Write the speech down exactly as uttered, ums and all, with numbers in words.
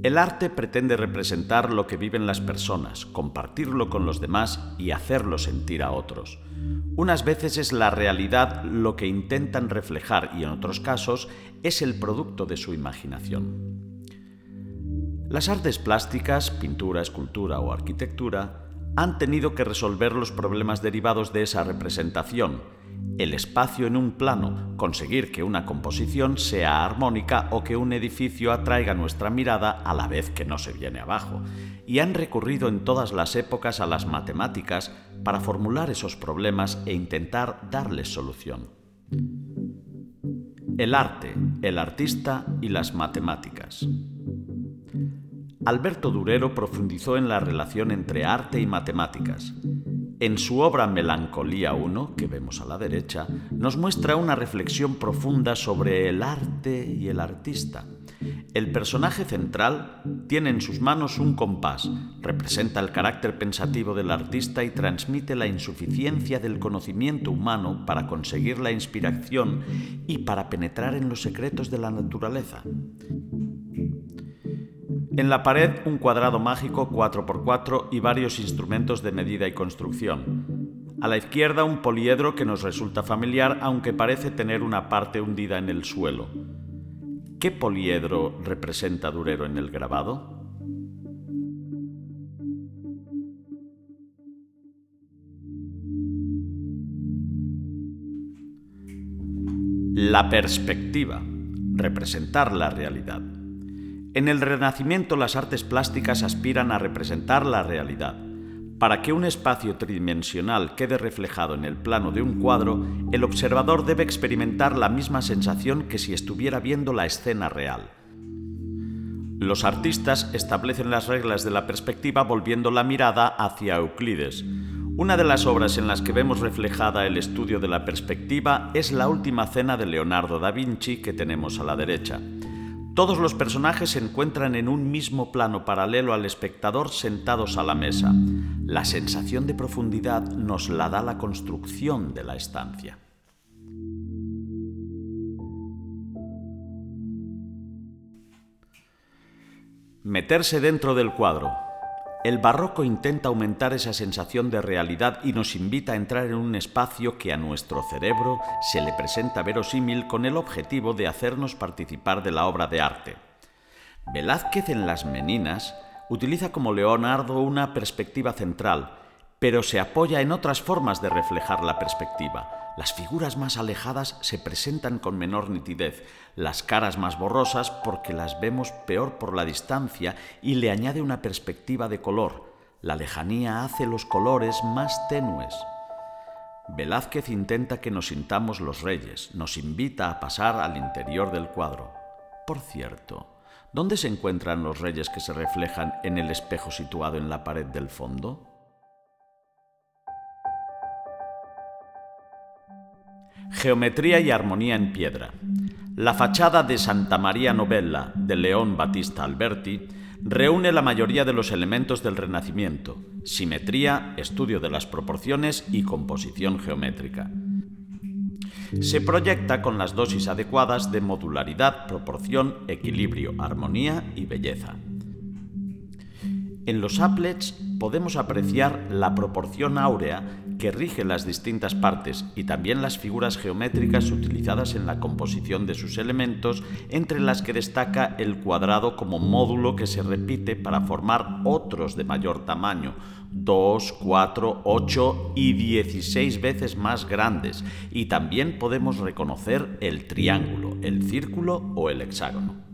El arte pretende representar lo que viven las personas, compartirlo con los demás y hacerlo sentir a otros. Unas veces es la realidad lo que intentan reflejar y en otros casos es el producto de su imaginación. Las artes plásticas, pintura, escultura o arquitectura, han tenido que resolver los problemas derivados de esa representación, el espacio en un plano, conseguir que una composición sea armónica o que un edificio atraiga nuestra mirada a la vez que no se viene abajo, y han recurrido en todas las épocas a las matemáticas para formular esos problemas e intentar darles solución. El arte, el artista y las matemáticas. Alberto Durero profundizó en la relación entre arte y matemáticas. En su obra Melancolía uno, que vemos a la derecha, nos muestra una reflexión profunda sobre el arte y el artista. El personaje central tiene en sus manos un compás, representa el carácter pensativo del artista y transmite la insuficiencia del conocimiento humano para conseguir la inspiración y para penetrar en los secretos de la naturaleza. En la pared, un cuadrado mágico cuatro por cuatro y varios instrumentos de medida y construcción. A la izquierda, un poliedro que nos resulta familiar, aunque parece tener una parte hundida en el suelo. ¿Qué poliedro representa Durero en el grabado? La perspectiva, representar la realidad. En el Renacimiento, las artes plásticas aspiran a representar la realidad. Para que un espacio tridimensional quede reflejado en el plano de un cuadro, el observador debe experimentar la misma sensación que si estuviera viendo la escena real. Los artistas establecen las reglas de la perspectiva volviendo la mirada hacia Euclides. Una de las obras en las que vemos reflejada el estudio de la perspectiva es La Última Cena de Leonardo da Vinci, que tenemos a la derecha. Todos los personajes se encuentran en un mismo plano paralelo al espectador sentados a la mesa. La sensación de profundidad nos la da la construcción de la estancia. Meterse dentro del cuadro. El barroco intenta aumentar esa sensación de realidad y nos invita a entrar en un espacio que a nuestro cerebro se le presenta verosímil con el objetivo de hacernos participar de la obra de arte. Velázquez en Las Meninas utiliza como Leonardo una perspectiva central, pero se apoya en otras formas de reflejar la perspectiva. Las figuras más alejadas se presentan con menor nitidez, las caras más borrosas porque las vemos peor por la distancia y le añade una perspectiva de color. La lejanía hace los colores más tenues. Velázquez intenta que nos sintamos los reyes, nos invita a pasar al interior del cuadro. Por cierto, ¿dónde se encuentran los reyes que se reflejan en el espejo situado en la pared del fondo? Geometría y armonía en piedra. La fachada de Santa Maria Novella de León Battista Alberti reúne la mayoría de los elementos del Renacimiento: simetría, estudio de las proporciones y composición geométrica. Se proyecta con las dosis adecuadas de modularidad, proporción, equilibrio, armonía y belleza. En los applets podemos apreciar la proporción áurea que rige las distintas partes y también las figuras geométricas utilizadas en la composición de sus elementos, entre las que destaca el cuadrado como módulo que se repite para formar otros de mayor tamaño, dos, cuatro, ocho y dieciséis veces más grandes, y también podemos reconocer el triángulo, el círculo o el hexágono.